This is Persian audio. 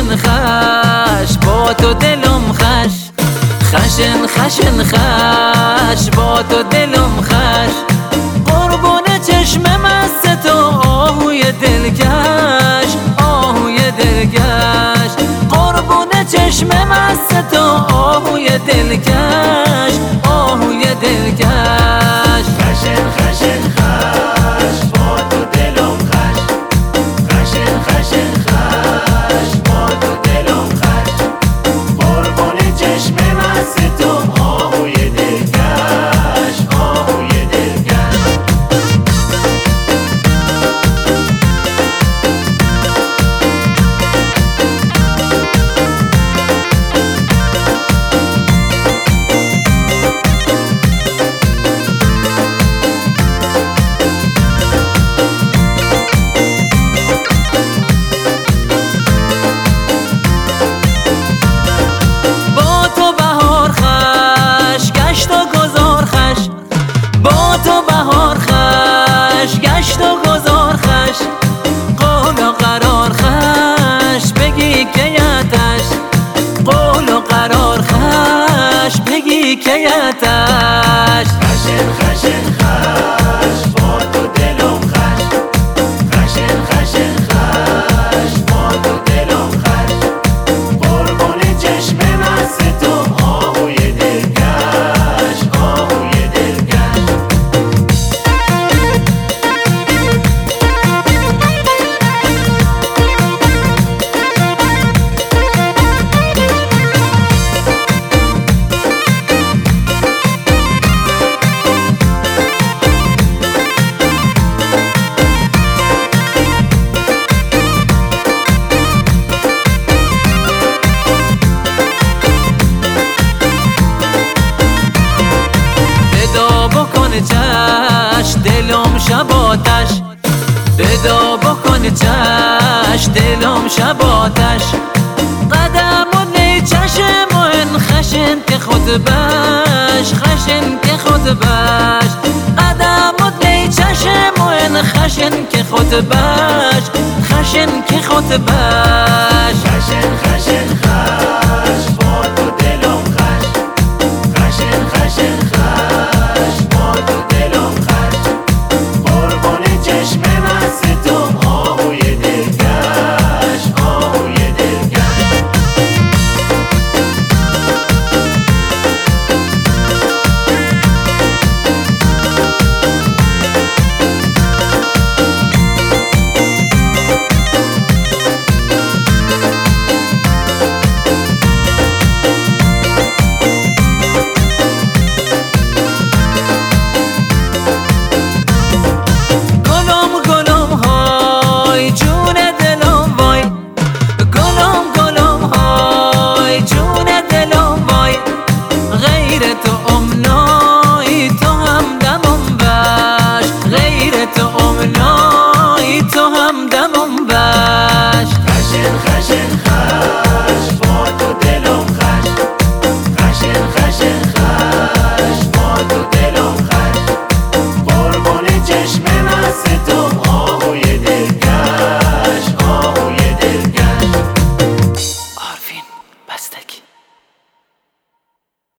خشن خش با تو دلم خش، خشن خشن خش با تو دلم خش، قربون چشم مست تو آهوی دلکش، آهوی دلکش، قربون چشم مست تو آهوی دلکش، آهوی دلکش. خشن خشن خش با تو دلم خش، خشن خشن خش با تو دلم خش، قربون چشم مست تو آهوی دلکش، آهوی دلکش. گشت و گذار خش، قول و قرار خش بگی کیتش، قول و قرار خش بگی کیتش. خشن خشن خش با تو دلم خش، خشن خشن خش با تو دلم خش، قربون چشم مست تو آهوی دلکش، آهوی دلکش. چش دلم شباتش، بدا بکن چش دلم شباتش، قدم و نی چشم و این خشن که خود بش، خشن که خود بش، قدم و نی چشم و این خشن که خود بش، خشن که خود بش. خشن خشن خش با تو دلم خش، خشن خشن خش با تو دلم خش، قربون چشم مست تو آهوی دلکش، آهوی دلکش. خشن خشن خش با تو دلم خش، خشن خشن خش با تو دلم خش، قربون چشم مست تو